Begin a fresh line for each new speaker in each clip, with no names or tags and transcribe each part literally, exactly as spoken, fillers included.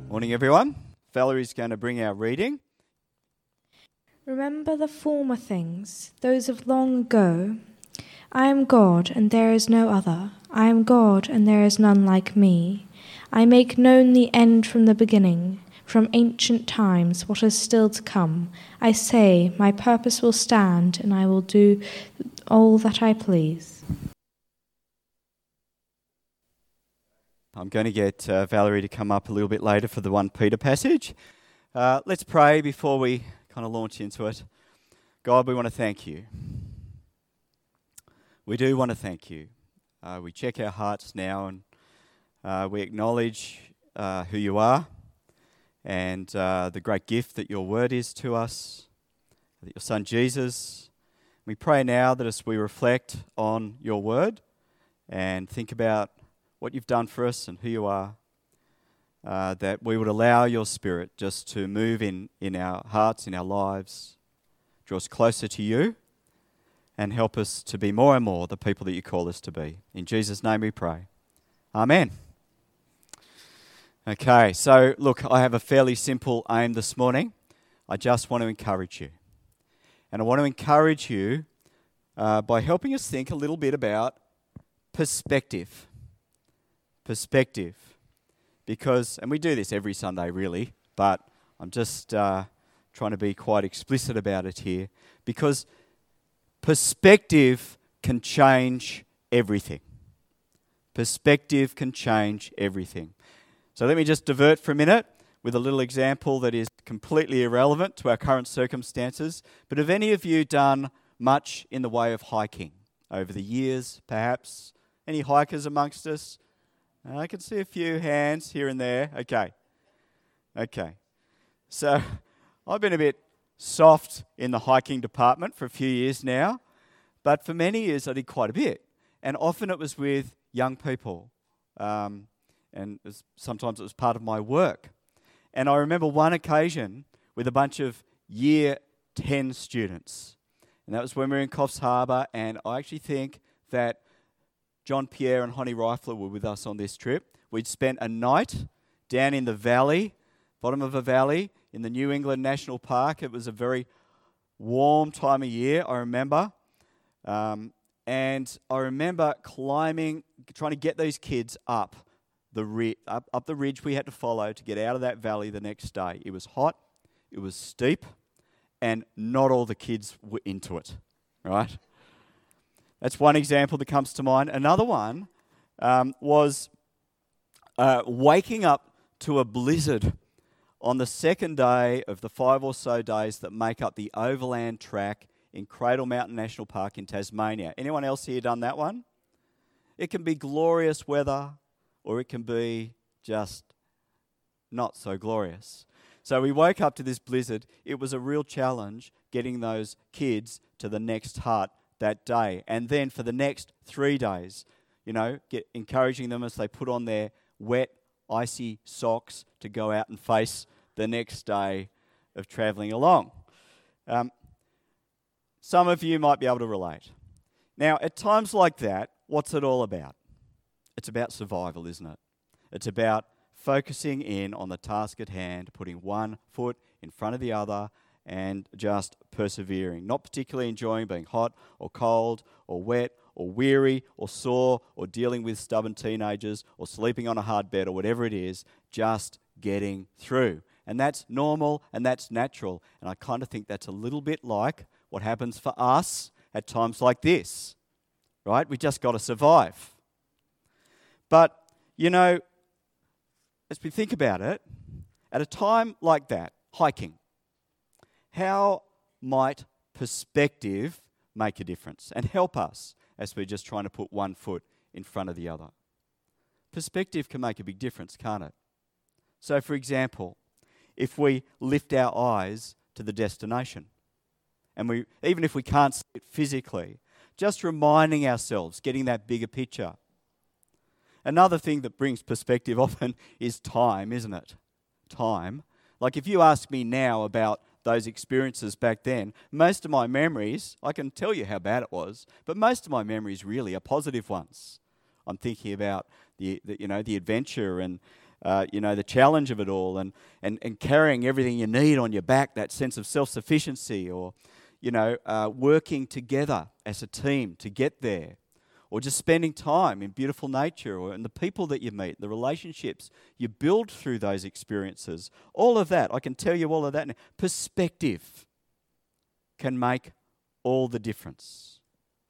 Morning, everyone. Valerie's going to bring our reading.
Remember the former things, those of long ago. I am God, and there is no other. I am God, and there is none like me. I make known the end from the beginning, from ancient times, what is still to come. I say, my purpose will stand, and I will do all that I please.
I'm going to get uh, Valerie to come up a little bit later for the First Peter passage. Uh, let's pray before we kind of launch into it. God, we want to thank you. We do want to thank you. Uh, we check our hearts now and uh, we acknowledge uh, who you are and uh, the great gift that your word is to us, that your son Jesus. We pray now that as we reflect on your word and think about what you've done for us and who you are, uh, that we would allow your Spirit just to move in, in our hearts, in our lives, draw us closer to you, and help us to be more and more the people that you call us to be. In Jesus' name we pray. Amen. Okay, so look, I have a fairly simple aim this morning. I just want to encourage you. And I want to encourage you uh, by helping us think a little bit about perspective. Perspective. Because, and we do this every Sunday really, but I'm just uh, trying to be quite explicit about it here, because perspective can change everything. Perspective can change everything. So let me just divert for a minute with a little example that is completely irrelevant to our current circumstances. But have any of you done much in the way of hiking over the years, perhaps? Any hikers amongst us? I can see a few hands here and there. Okay. Okay. So I've been a bit soft in the hiking department for a few years now, but for many years I did quite a bit. And often it was with young people. Um, and it was, sometimes it was part of my work. And I remember one occasion with a bunch of year ten students. And that was when we were in Coffs Harbour, and I actually think that John Pierre and Honey Rifler were with us on this trip. We'd spent a night down in the valley, bottom of a valley, in the New England National Park. It was a very warm time of year, I remember. Um, and I remember climbing, trying to get these kids up the ri- up, up the ridge we had to follow to get out of that valley the next day. It was hot, it was steep, and not all the kids were into it, right? That's one example that comes to mind. Another one um, was uh, waking up to a blizzard on the second day of the five or so days that make up the overland track in Cradle Mountain National Park in Tasmania. Anyone else here done that one? It can be glorious weather, or it can be just not so glorious. So we woke up to this blizzard. It was a real challenge getting those kids to the next hut that day. And then for the next three days, you know, get encouraging them as they put on their wet, icy socks to go out and face the next day of travelling along. Um, some of you might be able to relate. Now, at times like that, what's it all about? It's about survival, isn't it? It's about focusing in on the task at hand, putting one foot in front of the other, and just persevering, not particularly enjoying being hot or cold or wet or weary or sore or dealing with stubborn teenagers or sleeping on a hard bed or whatever it is, just getting through. And that's normal and that's natural. And I kind of think that's a little bit like what happens for us at times like this, right? We just got to survive. But, you know, as we think about it, at a time like that, hiking, how might perspective make a difference and help us as we're just trying to put one foot in front of the other? Perspective can make a big difference, can't it? So, for example, if we lift our eyes to the destination, and we, even if we can't see it physically, just reminding ourselves, getting that bigger picture. Another thing that brings perspective often is time, isn't it? Time. Like if you ask me now about those experiences back then, most of my memories, I can tell you how bad it was, but most of my memories really are positive ones. I'm thinking about the, the you know, the adventure and uh, you know, the challenge of it all, and, and, and carrying everything you need on your back, that sense of self-sufficiency, or, you know, uh, working together as a team to get there, or just spending time in beautiful nature, or in the people that you meet, the relationships you build through those experiences. All of that, I can tell you all of that now. Perspective can make all the difference.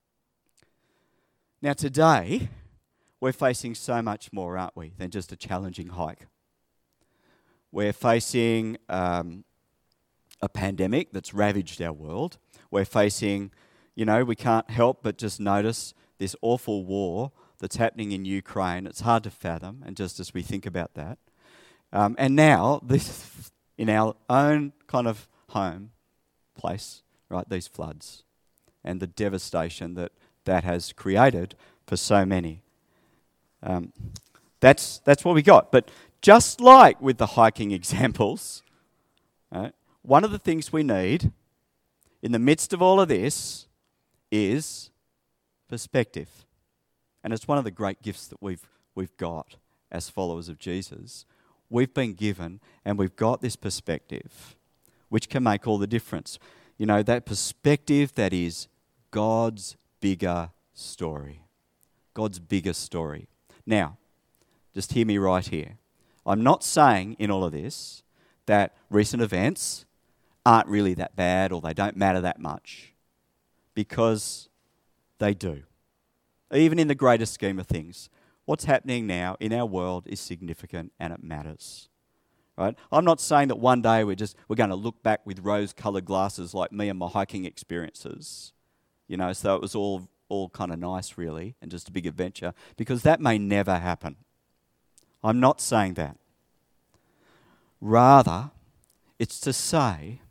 Now today, we're facing so much more, aren't we, than just a challenging hike. We're facing um, a pandemic that's ravaged our world. We're facing, you know, we can't help but just notice this awful war that's happening in Ukraine. It's hard to fathom, and just as we think about that. Um, and now, this in our own kind of home place, right, these floods and the devastation that that has created for so many. Um, that's that's what we got. But just like with the hiking examples, right, one of the things we need in the midst of all of this is perspective. And it's one of the great gifts that we've we've got as followers of Jesus. We've been given and we've got this perspective which can make all the difference. You know, that perspective that is God's bigger story. God's bigger story. Now, just hear me right here. I'm not saying in all of this that recent events aren't really that bad or they don't matter that much, because they do. Even in the greater scheme of things, what's happening now in our world is significant and it matters. Right? I'm not saying that one day we're just we're going to look back with rose-coloured glasses like me and my hiking experiences, you know, so it was all all kind of nice really and just a big adventure, because that may never happen. I'm not saying that. Rather, it's to say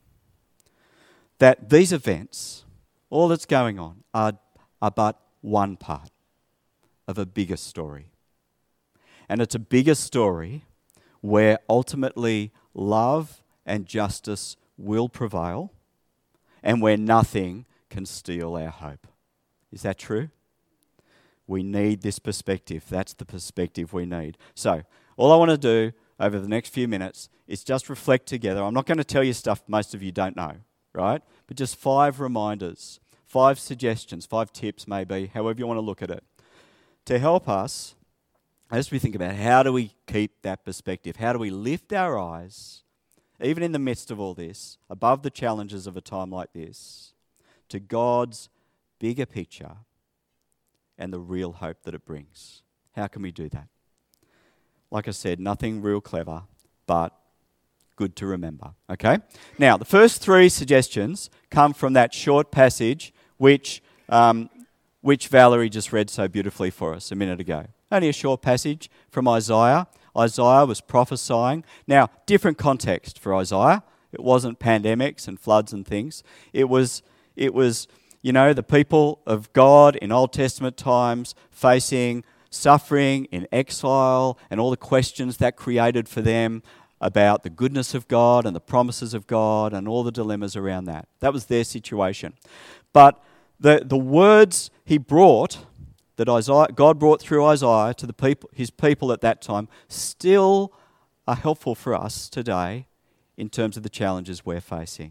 that these events, all that's going on, are, are but one part of a bigger story. And it's a bigger story where ultimately love and justice will prevail, and where nothing can steal our hope. Is that true? We need this perspective. That's the perspective we need. So, all I want to do over the next few minutes is just reflect together. I'm not going to tell you stuff most of you don't know, right? But just five reminders, five suggestions, five tips maybe, however you want to look at it, to help us as we think about how do we keep that perspective? How do we lift our eyes, even in the midst of all this, above the challenges of a time like this, to God's bigger picture and the real hope that it brings? How can we do that? Like I said, nothing real clever, but good to remember. Okay? Now, the first three suggestions come from that short passage which um, which Valerie just read so beautifully for us a minute ago. Only a short passage from Isaiah. Isaiah was prophesying. Now, different context for Isaiah. It wasn't pandemics and floods and things. It was, it was, you know, the people of God in Old Testament times facing suffering in exile and all the questions that created for them about the goodness of God and the promises of God and all the dilemmas around that. That was their situation. But the the words he brought, that Isaiah, God brought through Isaiah to the people, his people at that time, still are helpful for us today in terms of the challenges we're facing.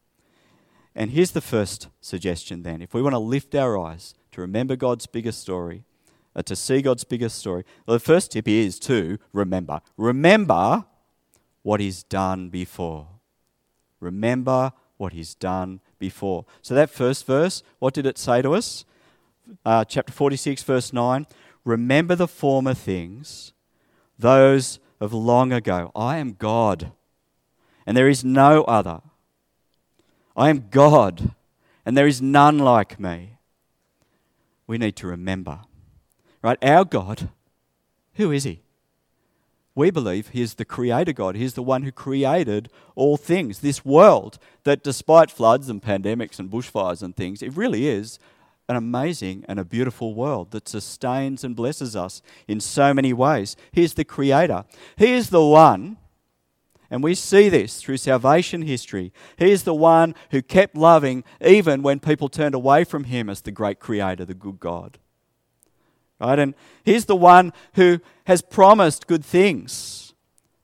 And here's the first suggestion then. If we want to lift our eyes to remember God's bigger story, uh, to see God's bigger story, well, the first tip is to remember. Remember what he's done before. Remember what he's done before. So that first verse, what did it say to us? Uh, chapter forty-six, verse nine. Remember the former things, those of long ago. I am God, and there is no other. I am God, and there is none like me. We need to remember. Right? Our God, who is he? We believe he is the creator God. He is the one who created all things. This world that, despite floods and pandemics and bushfires and things, it really is an amazing and a beautiful world that sustains and blesses us in so many ways. He is the creator. He is the one, and we see this through salvation history, he is the one who kept loving even when people turned away from him as the great creator, the good God. Right? And he's the one who has promised good things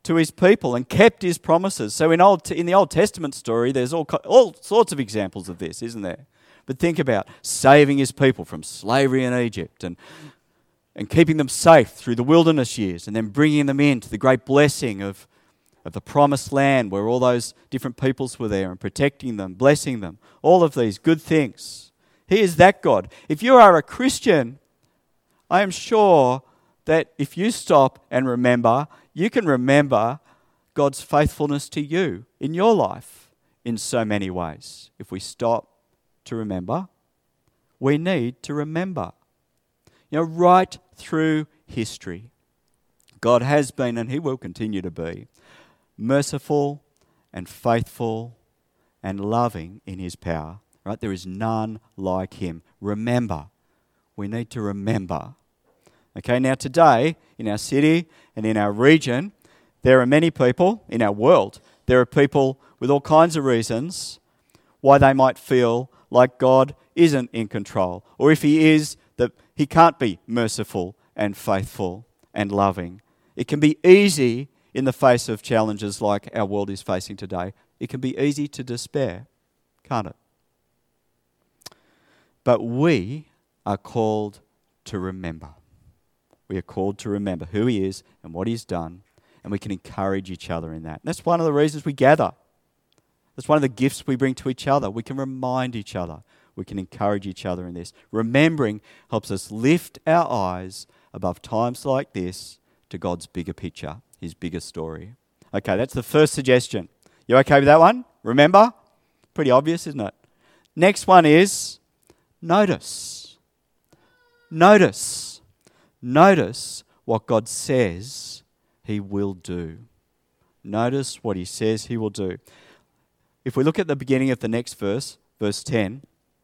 to his people and kept his promises. So in old in the Old Testament story, there's all all sorts of examples of this, isn't there? But think about saving his people from slavery in Egypt and and keeping them safe through the wilderness years, and then bringing them into the great blessing of, of the promised land where all those different peoples were there, and protecting them, blessing them, all of these good things. He is that God. If you are a Christian, I am sure that if you stop and remember, you can remember God's faithfulness to you in your life in so many ways. If we stop to remember, we need to remember. You know, right through history, God has been, and he will continue to be, merciful and faithful and loving in his power. Right? There is none like him. Remember. We need to remember. Okay, now today, in our city and in our region, there are many people, in our world, there are people with all kinds of reasons why they might feel like God isn't in control. Or if he is, that he can't be merciful and faithful and loving. It can be easy in the face of challenges like our world is facing today. It can be easy to despair, can't it? But we are called to remember. We are called to remember who he is and what he's done, and we can encourage each other in that. And that's one of the reasons we gather. That's one of the gifts we bring to each other. We can remind each other. We can encourage each other in this. Remembering helps us lift our eyes above times like this to God's bigger picture, his bigger story. Okay, that's the first suggestion. You okay with that one? Remember? Pretty obvious, isn't it? Next one is notice. Notice. Notice what God says he will do. Notice what he says he will do. If we look at the beginning of the next verse, verse ten,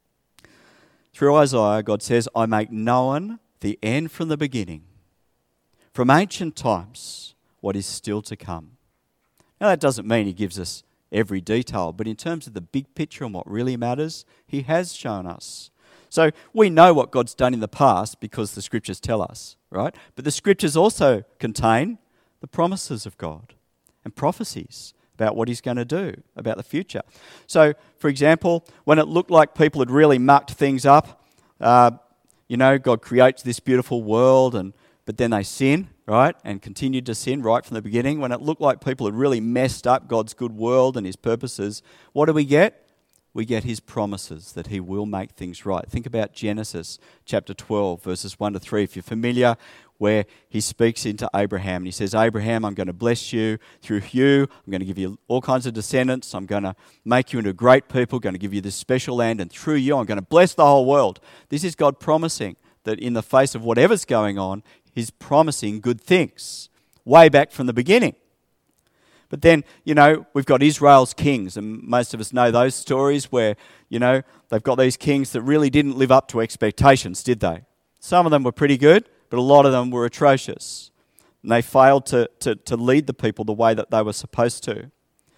through Isaiah, God says, I make known the end from the beginning, from ancient times, what is still to come. Now, that doesn't mean he gives us every detail, but in terms of the big picture and what really matters, he has shown us. So we know what God's done in the past because the scriptures tell us, right? But the scriptures also contain the promises of God and prophecies about what he's going to do, about the future. So, for example, when it looked like people had really mucked things up, uh, you know, God creates this beautiful world, and but then they sin, right, and continued to sin right from the beginning. When it looked like people had really messed up God's good world and his purposes, what do we get? We get his promises that he will make things right. Think about Genesis chapter twelve, verses one to three, if you're familiar, where he speaks into Abraham. And he says, Abraham, I'm going to bless you. Through you, I'm going to give you all kinds of descendants. I'm going to make you into a great people, going to give you this special land. And through you, I'm going to bless the whole world. This is God promising that in the face of whatever's going on, he's promising good things way back from the beginning. But then, you know, we've got Israel's kings, and most of us know those stories where, you know, they've got these kings that really didn't live up to expectations, did they? Some of them were pretty good, but a lot of them were atrocious. And they failed to, to, to lead the people the way that they were supposed to.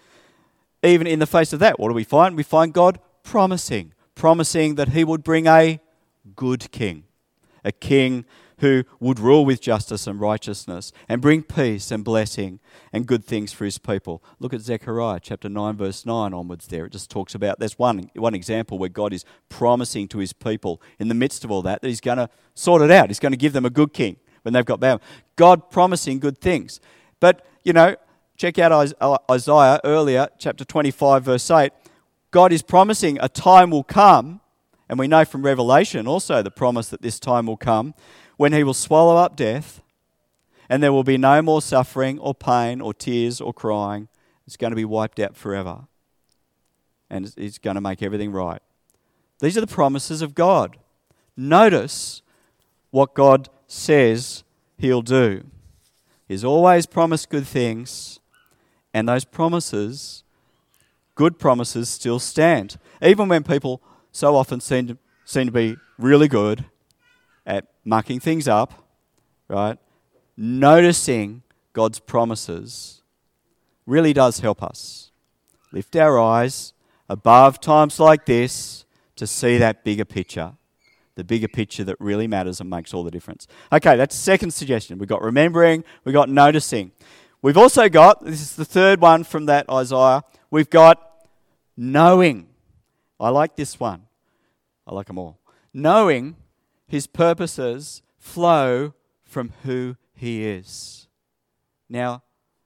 Even in the face of that, what do we find? We find God promising, promising that he would bring a good king, a king who would rule with justice and righteousness and bring peace and blessing and good things for his people. Look at Zechariah chapter nine, verse nine onwards there. It just talks about, there's one, one example where God is promising to his people in the midst of all that, that he's going to sort it out. He's going to give them a good king when they've got bad. God promising good things. But, you know, check out Isaiah earlier, chapter twenty-five, verse eight. God is promising a time will come, and we know from Revelation also the promise that this time will come, when he will swallow up death, and there will be no more suffering or pain or tears or crying. It's going to be wiped out forever. And he's going to make everything right. These are the promises of God. Notice what God says he'll do. He's always promised good things, and those promises, good promises, still stand. Even when people so often seem to, seem to be really good at mucking things up, right? Noticing God's promises really does help us lift our eyes above times like this to see that bigger picture, the bigger picture that really matters and makes all the difference. Okay, that's the second suggestion. We've got remembering, we've got noticing. We've also got, this is the third one from that Isaiah, we've got knowing. I like this one. I like them all. Knowing his purposes flow from who he is. Now,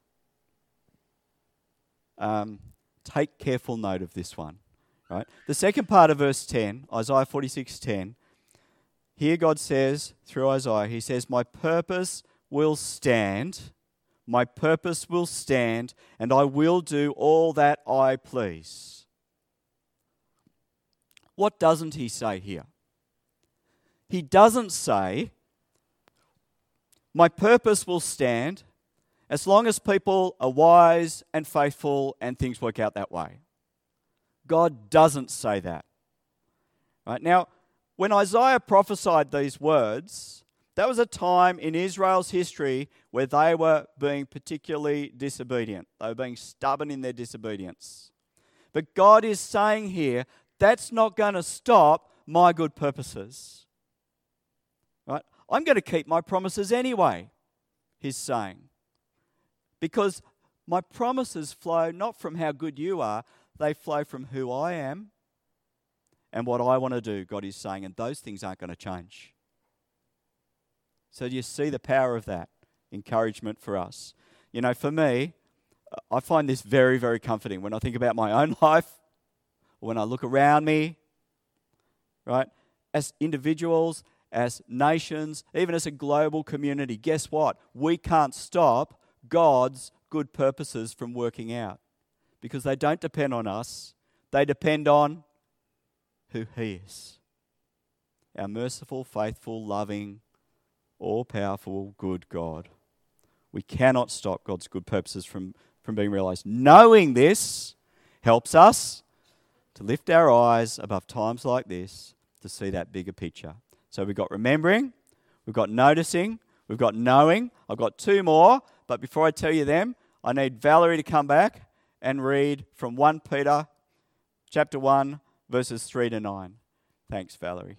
um, take careful note of this one. Right? The second part of verse ten, Isaiah forty-six ten, here God says, through Isaiah, he says, my purpose will stand, my purpose will stand, and I will do all that I please. What doesn't he say here? He doesn't say, my purpose will stand as long as people are wise and faithful and things work out that way. God doesn't say that. Right? Now, when Isaiah prophesied these words, that was a time in Israel's history where they were being particularly disobedient. They were being stubborn in their disobedience. But God is saying here, that's not going to stop my good purposes. Right? I'm going to keep my promises anyway, he's saying. Because my promises flow not from how good you are, they flow from who I am and what I want to do, God is saying, and those things aren't going to change. So do you see the power of that encouragement for us? You know, for me, I find this very, very comforting when I think about my own life, or when I look around me, right? As individuals, as nations, even as a global community, guess what? We can't stop God's good purposes from working out. Because they don't depend on us. They depend on who he is. Our merciful, faithful, loving, all-powerful, good God. We cannot stop God's good purposes from, from being realized. Knowing this helps us to lift our eyes above times like this to see that bigger picture. So we've got remembering, we've got noticing, we've got knowing. I've got two more, but before I tell you them, I need Valerie to come back and read from First Peter chapter one, verses three to nine. Thanks, Valerie.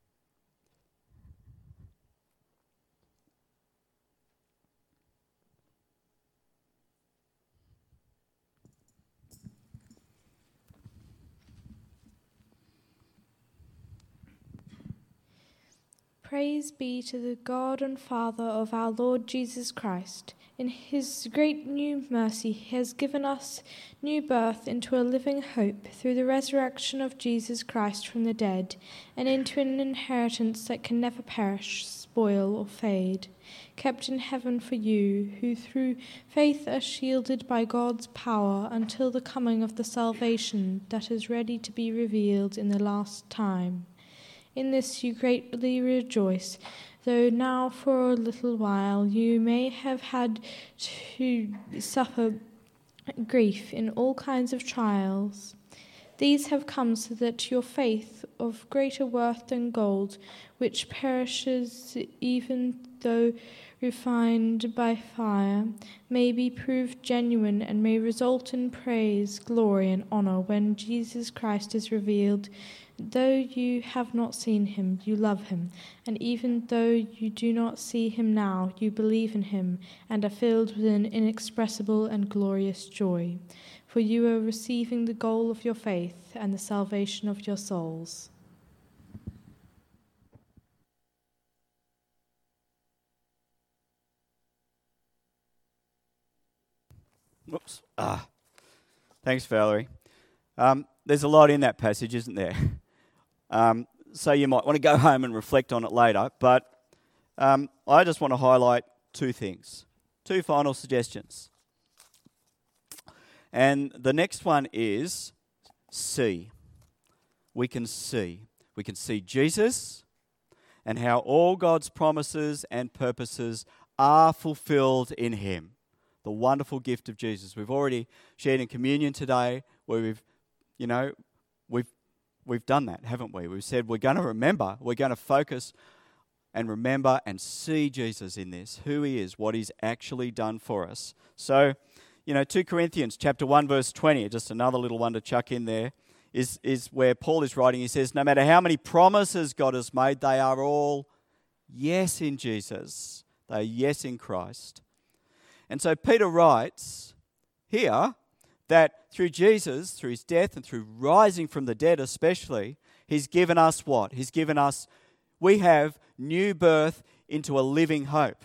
Praise be to the God and Father of our Lord Jesus Christ. In his great new mercy, he has given us new birth into a living hope through the resurrection of Jesus Christ from the dead, and into an inheritance that can never perish, spoil, or fade, kept in heaven for you, who through faith are shielded by God's power until the coming of the salvation that is ready to be revealed in the last time. In this you greatly rejoice, though now for a little while you may have had to suffer grief in all kinds of trials. These have come so that your faith, of greater worth than gold, which perishes even though refined by fire, may be proved genuine and may result in praise, glory, and honor when Jesus Christ is revealed. Though you have not seen him, you love him, and even though you do not see him now, you believe in him and are filled with an inexpressible and glorious joy. For you are receiving the goal of your faith and the salvation of your souls.
Whoops. Ah. Thanks, Valerie. Um, there's a lot in that passage, isn't there? Um, so you might want to go home and reflect on it later, but um, I just want to highlight two things, two final suggestions. And the next one is see. We can see. We can see Jesus and how all God's promises and purposes are fulfilled in him. The wonderful gift of Jesus. We've already shared in communion today where we've, you know, we've We've done that, haven't we? We've said we're going to remember, we're going to focus and remember and see Jesus in this, who he is, what he's actually done for us. So, you know, Second Corinthians chapter one, verse twenty, just another little one to chuck in there, is, is where Paul is writing. He says, no matter how many promises God has made, they are all yes in Jesus. They are yes in Christ. And so Peter writes here that through Jesus, through his death and through rising from the dead especially, he's given us what? He's given us, we have new birth into a living hope.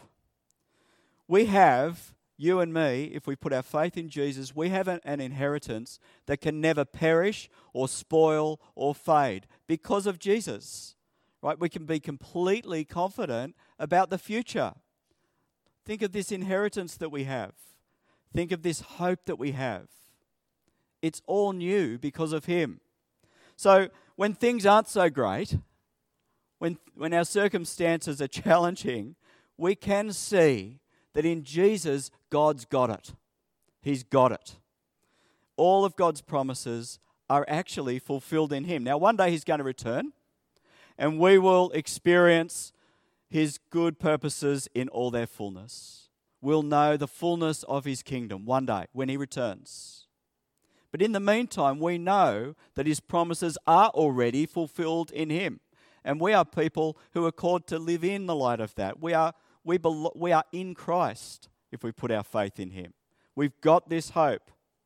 We have, you and me, if we put our faith in Jesus, we have an, an inheritance that can never perish or spoil or fade because of Jesus. Right? We can be completely confident about the future. Think of this inheritance that we have. Think of this hope that we have. It's all new because of him. So when things aren't so great, when, when our circumstances are challenging, we can see that in Jesus, God's got it. He's got it. All of God's promises are actually fulfilled in him. Now, one day he's going to return, and we will experience his good purposes in all their fullness. We'll know the fullness of his kingdom one day when he returns. But in the meantime, we know that his promises are already fulfilled in him. And we are people who are called to live in the light of that. We are, we, belo- we are in Christ if we put our faith in him. We've got this hope.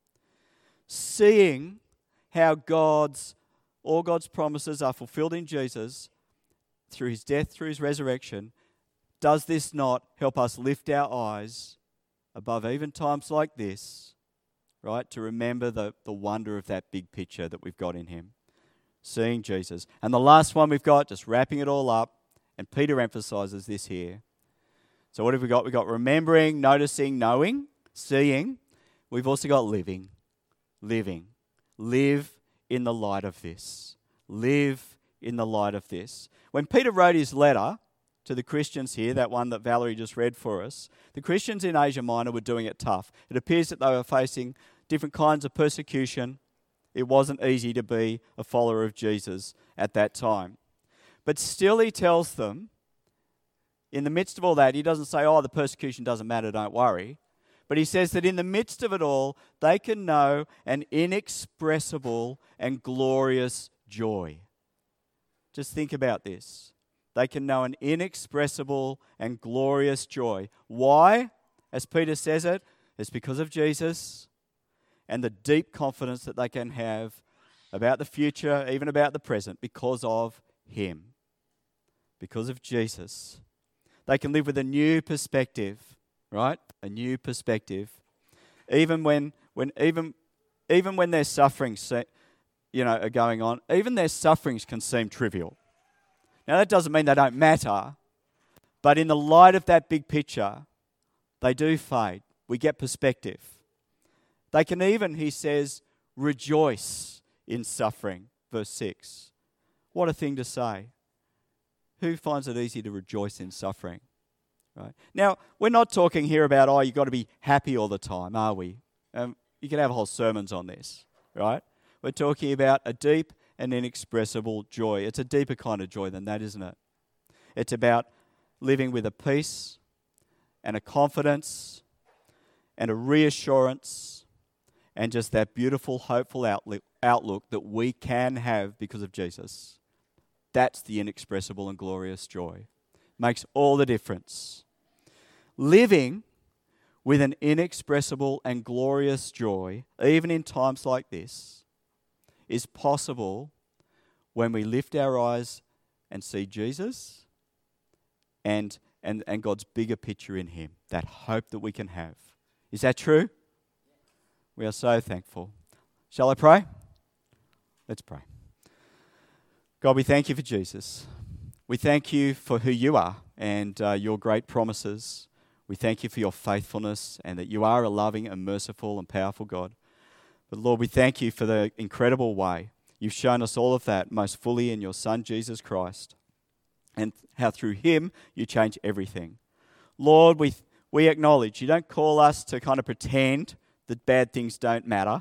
Seeing how God's all God's promises are fulfilled in Jesus through his death, through his resurrection, does this not help us lift our eyes above even times like this, right, to remember the, the wonder of that big picture that we've got in him, seeing Jesus. And the last one we've got, just wrapping it all up, and Peter emphasizes this here. So what have we got? We've got remembering, noticing, knowing, seeing. We've also got living, living. Live in the light of this. Live in the light of this. When Peter wrote his letter to the Christians here, that one that Valerie just read for us, the Christians in Asia Minor were doing it tough. It appears that they were facing different kinds of persecution. It wasn't easy to be a follower of Jesus at that time. But still he tells them, in the midst of all that, he doesn't say, oh, the persecution doesn't matter, don't worry. But he says that in the midst of it all, they can know an inexpressible and glorious joy. Just think about this. They can know an inexpressible and glorious joy. Why? As Peter says it, it's because of Jesus and the deep confidence that they can have about the future, even about the present, because of him. Because of Jesus. They can live with a new perspective. Right? A new perspective. Even when, when even, even when their sufferings, you know, are going on, even their sufferings can seem trivial. Now that doesn't mean they don't matter, but in the light of that big picture, they do fade. We get perspective. They can even, he says, rejoice in suffering. Verse six. What a thing to say. Who finds it easy to rejoice in suffering? Right. Now, we're not talking here about, oh, you've got to be happy all the time, are we? Um, you can have whole sermons on this, right? We're talking about a deep and inexpressible joy. It's a deeper kind of joy than that, isn't it? It's about living with a peace and a confidence and a reassurance and just that beautiful, hopeful outlook, outlook that we can have because of Jesus. That's the inexpressible and glorious joy. Makes all the difference. Living with an inexpressible and glorious joy, even in times like this, is possible when we lift our eyes and see Jesus and, and, and God's bigger picture in him, that hope that we can have. Is that true? We are so thankful. Shall I pray? Let's pray. God, we thank you for Jesus. We thank you for who you are and uh, your great promises. We thank you for your faithfulness and that you are a loving and merciful and powerful God. But Lord, we thank you for the incredible way you've shown us all of that most fully in your Son, Jesus Christ, and how through him you change everything. Lord, we, we acknowledge you don't call us to kind of pretend that bad things don't matter,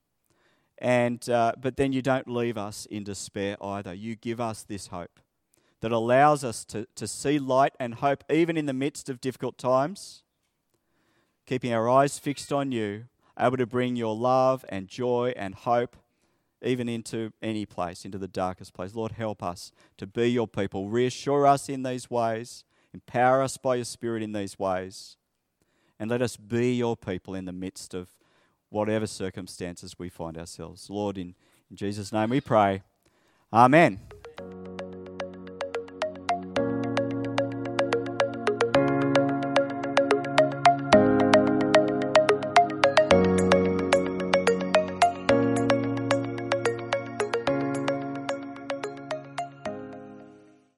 and uh, but then you don't leave us in despair either. You give us this hope that allows us to, to see light and hope even in the midst of difficult times, keeping our eyes fixed on you, able to bring your love and joy and hope even into any place, into the darkest place. Lord, help us to be your people. Reassure us in these ways. Empower us by your Spirit in these ways. and let us be your people in the midst of whatever circumstances we find ourselves. Lord, in, in Jesus' name we pray. Amen.